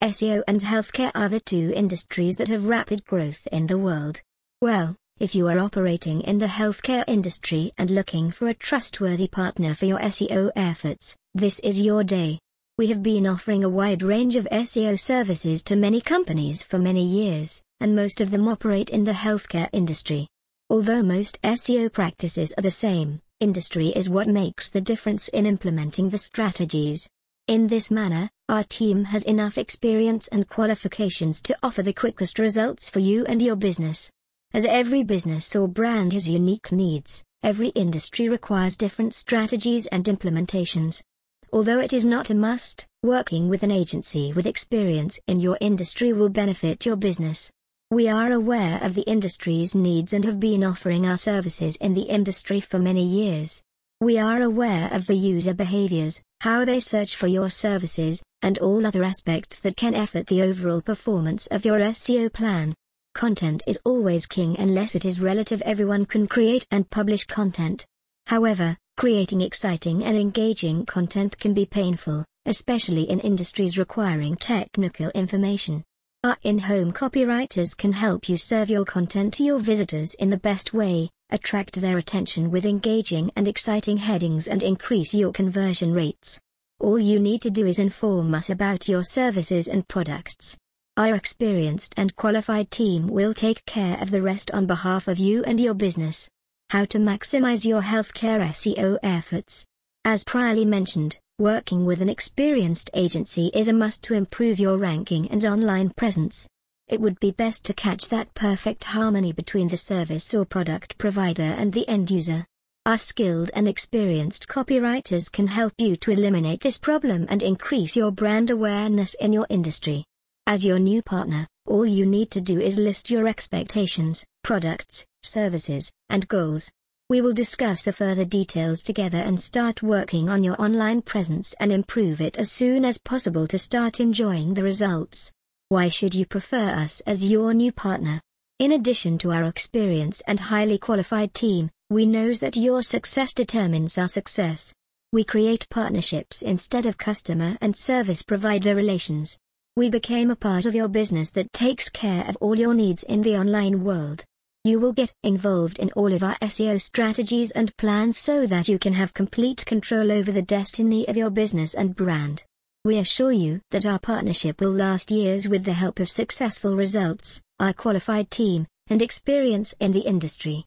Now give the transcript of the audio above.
SEO and healthcare are the two industries that have rapid growth in the world. Well, if you are operating in the healthcare industry and looking for a trustworthy partner for your SEO efforts, this is your day. We have been offering a wide range of SEO services to many companies for many years, and most of them operate in the healthcare industry. Although most SEO practices are the same, industry is what makes the difference in implementing the strategies. In this manner, our team has enough experience and qualifications to offer the quickest results for you and your business. As every business or brand has unique needs, every industry requires different strategies and implementations. Although it is not a must, working with an agency with experience in your industry will benefit your business. We are aware of the industry's needs and have been offering our services in the industry for many years. We are aware of the user behaviors, how they search for your services, and all other aspects that can affect the overall performance of your SEO plan. Content is always king unless it is relative. Everyone can create and publish content. However, creating exciting and engaging content can be painful, especially in industries requiring technical information. Our in-home copywriters can help you serve your content to your visitors in the best way, attract their attention with engaging and exciting headings and increase your conversion rates. All you need to do is inform us about your services and products. Our experienced and qualified team will take care of the rest on behalf of you and your business. How to maximize your healthcare SEO efforts. As previously mentioned, working with an experienced agency is a must to improve your ranking and online presence. It would be best to catch that perfect harmony between the service or product provider and the end user. Our skilled and experienced copywriters can help you to eliminate this problem and increase your brand awareness in your industry. As your new partner, all you need to do is list your expectations, products, services, and goals. We will discuss the further details together and start working on your online presence and improve it as soon as possible to start enjoying the results. Why should you prefer us as your new partner? In addition to our experience and highly qualified team, we know that your success determines our success. We create partnerships instead of customer and service provider relations. We became a part of your business that takes care of all your needs in the online world. You will get involved in all of our SEO strategies and plans so that you can have complete control over the destiny of your business and brand. We assure you that our partnership will last years with the help of successful results, our qualified team, and experience in the industry.